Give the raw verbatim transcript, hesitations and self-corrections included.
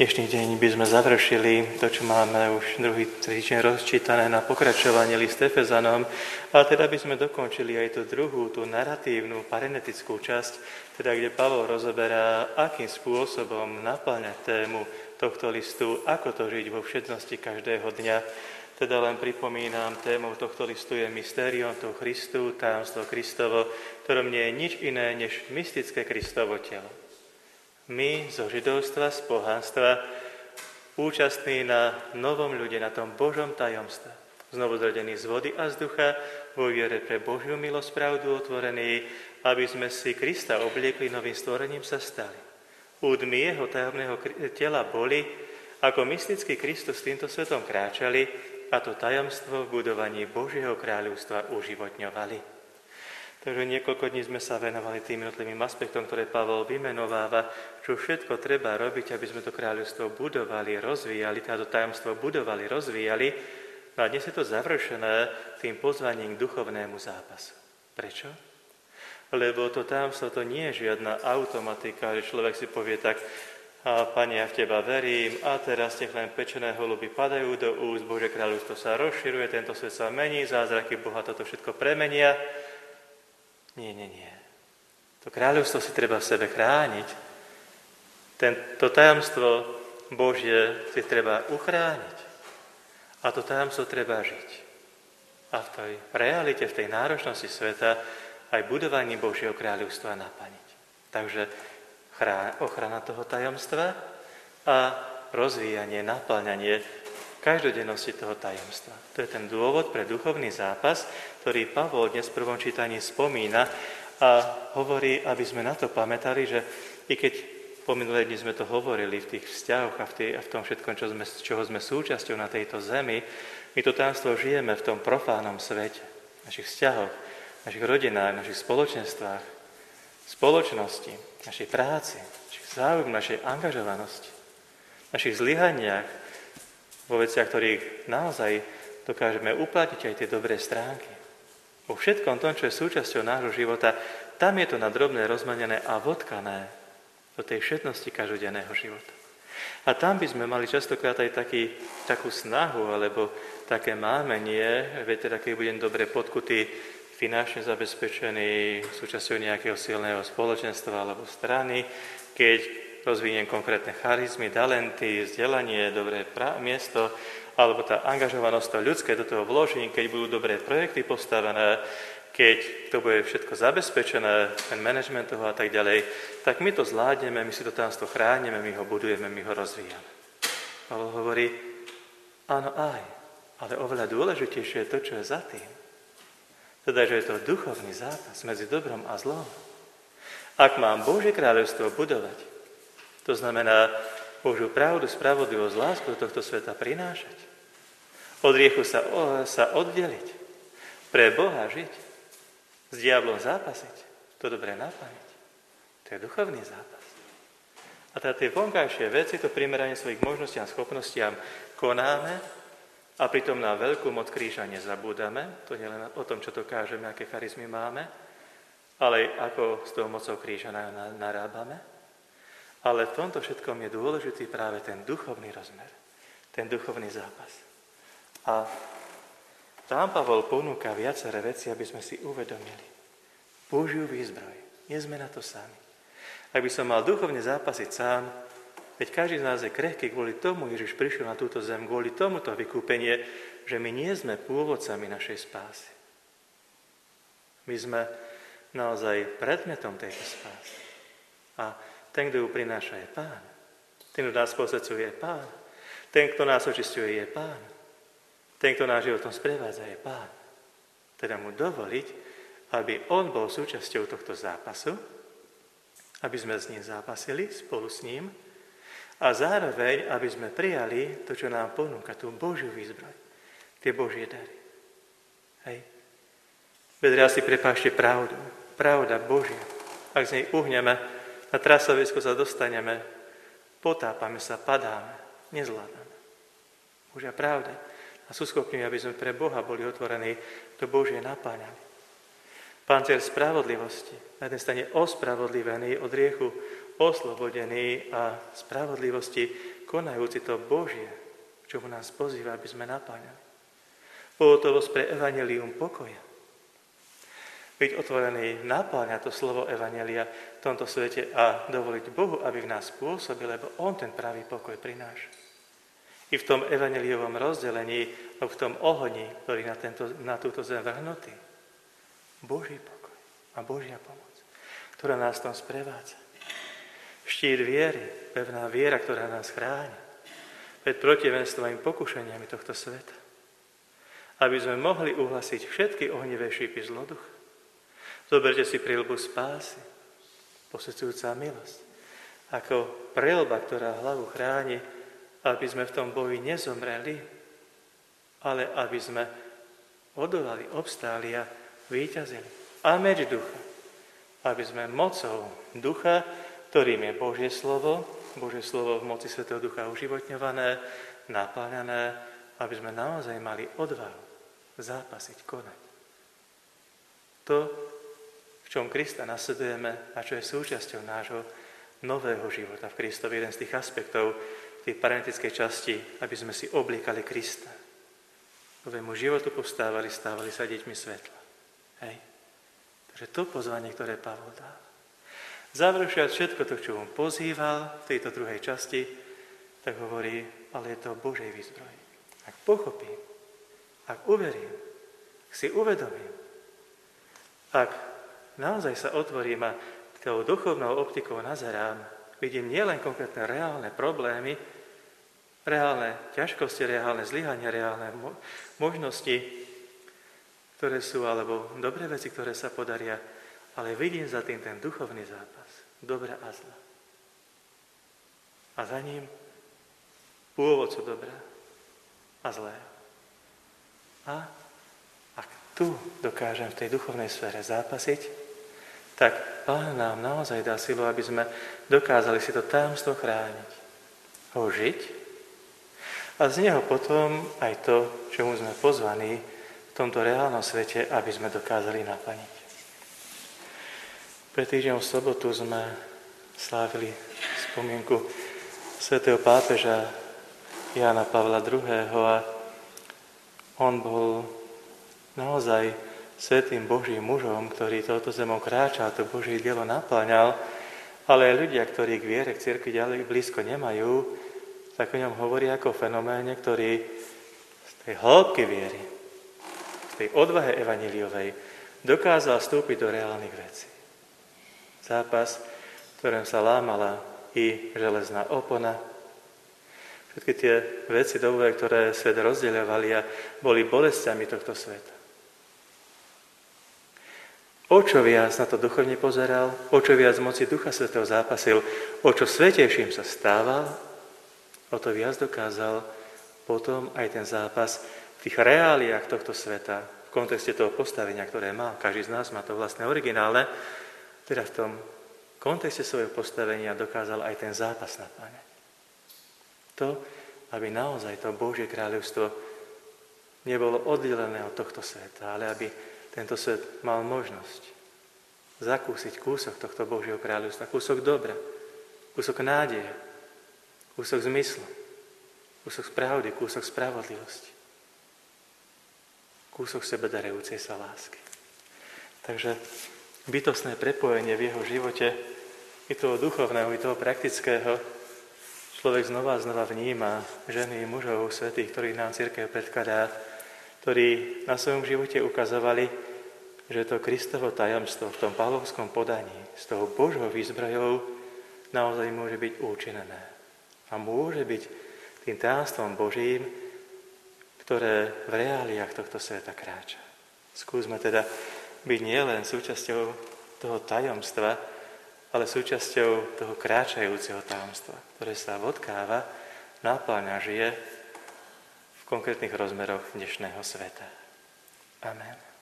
Dnešný deň by sme završili to, čo máme už druhý týždeň rozčítané na pokračovanie list Efezanom, a teda by sme dokončili aj tú druhú, tú naratívnu, parenetickú časť, teda kde Pavol rozoberá, akým spôsobom naplňať tému tohto listu, ako to žiť vo všednosti každého dňa. Teda len pripomínam, témou tohto listu je mystérium toho Christu, tajomstvo Kristovo, ktorom nie je nič iné než mystické Kristovo telo. My zo židovstva, z pohanstva, účastní na novom ľude, na tom Božom tajomstve, znovuzrodení z vody a z ducha, vo viere pre Božiu milosť pravdu otvorení, aby sme si Krista obliekli, novým stvorením sa stali. Údmy jeho tajomného tela boli, ako mystický Kristus s týmto svetom kráčali, a to tajomstvo v budovaní Božieho kráľovstva uživotňovali. Takže niekoľko dní sme sa venovali tým jednotlivým aspektom, ktoré Pavol vymenováva, čo všetko treba robiť, aby sme to kráľovstvo budovali, rozvíjali, táto tajomstvo budovali, rozvíjali. No a dnes je to završené tým pozvaním k duchovnému zápasu. Prečo? Lebo to tajomstvo to nie je žiadna automatika, že človek si povie tak: a Pane, ja v Teba verím, a teraz tie len pečené holuby padajú do úst, Božie kráľovstvo sa rozširuje, tento svet sa mení, zázraky Boha toto všetko premenia. Nie, nie, nie. To kráľovstvo si treba v sebe chrániť. Tento tajomstvo Božie si treba uchrániť. A to tajomstvo treba žiť. A v tej realite, v tej náročnosti sveta aj budovaní Božieho kráľovstva naplniť. Takže ochrana toho tajomstva a rozvíjanie, naplňanie každodennosti toho tajomstva. To je ten dôvod pre duchovný zápas, ktorý Pavol dnes v prvom čítaní spomína a hovorí, aby sme na to pamätali, že i keď po minulé dni sme to hovorili v tých vzťahoch a v, tý, a v tom všetkom, čo sme, čoho sme súčasťou na tejto zemi, my to tajomstvo žijeme v tom profánnom svete, v našich vzťahoch, v našich rodinách, v našich spoločenstvách, spoločnosti, v našej práci, v našich záujmoch, v našej angažovanosti, v našich zlyhaniach, vo veciach, ktorých naozaj dokážeme uplatniť aj tie dobré stránky. Vo všetkom tom, čo je súčasťou nášho života, tam je to na drobné rozmanené a vodkané do tej všetnosti každodenného života. A tam by sme mali častokrát aj taký, takú snahu, alebo také mámenie, veď teda keď budem dobre podkutý, finančne zabezpečený, súčasťou nejakého silného spoločenstva alebo strany, keď rozviniem konkrétne charizmy, talenty, vzdelanie, dobré pra- miesto, alebo tá angažovanosť to ľudské do toho vložím, keď budú dobré projekty postavené, keď to bude všetko zabezpečené, ten manažment toho a tak ďalej, tak my to zvládneme, my si to tajomstvo chránime, my ho budujeme, my ho rozvíjame. Pavol hovorí, áno aj, ale oveľa dôležitejšie je to, čo je za tým. Teda, že je to duchovný zápas medzi dobrom a zlom. Ak mám Božie kráľovstvo budovať, to znamená Božiu pravdu, spravodlivosť, lásku do tohto sveta prinášať. Od hriechu sa, sa oddeliť. Pre Boha žiť. S diablom zápasiť. To dobre naplniť. To je duchovný zápas. A teda tie vonkajšie veci, to primeranie svojich možnostiam a schopnostiam konáme a pritom na veľkú moc kríža nezabúdame. To nie len o tom, čo dokážeme, aké charizmy máme, ale ako s tou mocou kríža narábame. Ale v tomto všetkom je dôležitý práve ten duchovný rozmer, ten duchovný zápas. A tam Pavol ponúka viaceré veci, aby sme si uvedomili. Božiu výzbroj, nie sme na to sami. Ak by som mal duchovne zápasiť sám, veď každý z nás je krehký, kvôli tomu Ježiš prišiel na túto zem, kvôli tomuto vykúpenie, že my nie sme pôvodcami našej spásy. My sme naozaj predmetom tejto spásy. A ten, kto ju prináša, je Pán. Ten, kto nás posvedzuje, je Pán. Ten, kto nás očisťuje, je Pán. Ten, kto nás životom sprevádza, je Pán. Teda mu dovoliť, aby on bol súčasťou tohto zápasu, aby sme s ním zápasili spolu s ním a zároveň, aby sme prijali to, čo nám ponúka, tú Božiu výzbroj, tie Božie dary. Hej. Vedľa si prepášte pravdu. Pravda Božia. Ak z nej uhneme, na trasovisko sa dostaneme, potápame sa, padáme, nezvládame. Božia pravda nás uschopňuje, aby sme pre Boha boli otvorení, to Božie napáňali. Pancier spravodlivosti, na jednej strane ospravodlivený od riechu, oslobodený a spravodlivosti konajúci to Božie, k čomu nás pozýva, aby sme napáňali. Pohotovosť pre evanjelium pokoja. Byť otvorený napáňa to slovo evanjelia v tomto svete a dovoliť Bohu, aby v nás pôsobil, lebo On ten pravý pokoj prináša. I v tom evanjeliovom rozdelení, v tom ohni, ktorý na, tento, na túto zem vrhnutý. Boží pokoj a Božia pomoc, ktorá nás tam sprevádza. Štít viery, pevná viera, ktorá nás chráni pred protivenstvom a pokušeniami tohto sveta. Aby sme mohli uhlasiť všetky ohnivé šípy zloducha. Zoberte si príľbu spásy, posvedzujúca milosť, ako príľba, ktorá hlavu chráni, aby sme v tom boji nezomreli, ale aby sme odolali, obstáli a víťazili. A meč ducha, aby sme mocou ducha, ktorým je Božie slovo, Božie slovo v moci Svätého Ducha uživotňované, napáľané, aby sme naozaj mali odvahu zápasiť, konať. To, v čom Krista nasledujeme a čo je súčasťou nášho nového života v Kristovi, jeden z tých aspektov tej parenetickej časti, aby sme si obliekali Krista. Novému životu povstávali, stávali sa deťmi svetla. Hej. Takže to pozvanie, ktoré Pavol dá. Završiať všetko to, čo on pozýval v tejto druhej časti, tak hovorí, ale je to Božej výzbroj. Ak pochopím, ak uverím, ak si uvedomím, ak naozaj sa otvorím a tou duchovnou optikou nazerám, vidím nielen konkrétne reálne problémy, reálne ťažkosti, reálne zlyhania, reálne mo- možnosti, ktoré sú, alebo dobré veci, ktoré sa podaria, ale vidím za tým ten duchovný zápas, dobra a zla. A za ním pôvodcu dobra a zlého. A ak tu dokážem v tej duchovnej sfére zápasiť, tak Pán nám naozaj dá silu, aby sme dokázali si to tajomstvo chrániť, ho žiť a z neho potom aj to, čomu sme pozvaní v tomto reálnom svete, aby sme dokázali naplniť. Pred týždňom v sobotu sme slávili spomienku svätého pápeža Jána Pavla druhého. a on bol naozaj svätým Božím mužom, ktorý touto zemou kráčal, to Božie dielo napĺňal, ale aj ľudia, ktorí k viere, k cirkvi ďalej blízko nemajú, tak o ňom hovorí ako o fenoméne, ktorý z tej hĺbky viery, z tej odvahe evanjeliovej dokázal vstúpiť do reálnych vecí. Zápas, v ktorom sa lámala i železná opona. Všetky tie veci dobové, ktoré svet rozdeľovali a boli bolestiami tohto sveta. O čo viac na to duchovne pozeral, o čo viac moci Ducha Svätého zápasil, o čo svätejším sa stával, o to viac dokázal potom aj ten zápas v tých reáliách tohto sveta, v kontexte toho postavenia, ktoré má. Každý z nás má to vlastné originálne, teda v tom kontexte svojho postavenia dokázal aj ten zápas napáňať. To, aby naozaj to Božie kráľovstvo nebolo oddelené od tohto sveta, ale aby tento svet mal možnosť zakúsiť kúsok tohto Božieho kráľovstva, kúsok dobra, kúsok nádeje, kúsok zmyslu, kúsok pravdy, kúsok spravodlivosti, kúsok sebedarujúcej sa lásky. Takže bytostné prepojenie v jeho živote, i toho duchovného, i toho praktického, človek znova a znova vníma ženy, mužov, svätých, ktorých nám cirkev predkladá, ktorí na svojom živote ukazovali, že to Kristovo tajomstvo v tom pavlovskom podaní z toho Božou výzbrojou naozaj môže byť účinné. A môže byť tým tajomstvom Božím, ktoré v reáliách tohto sveta kráča. Skúsme teda byť nielen súčasťou toho tajomstva, ale súčasťou toho kráčajúceho tajomstva, ktoré sa vodkáva, napĺňa, žije v konkrétnych rozmeroch dnešného sveta. Amen.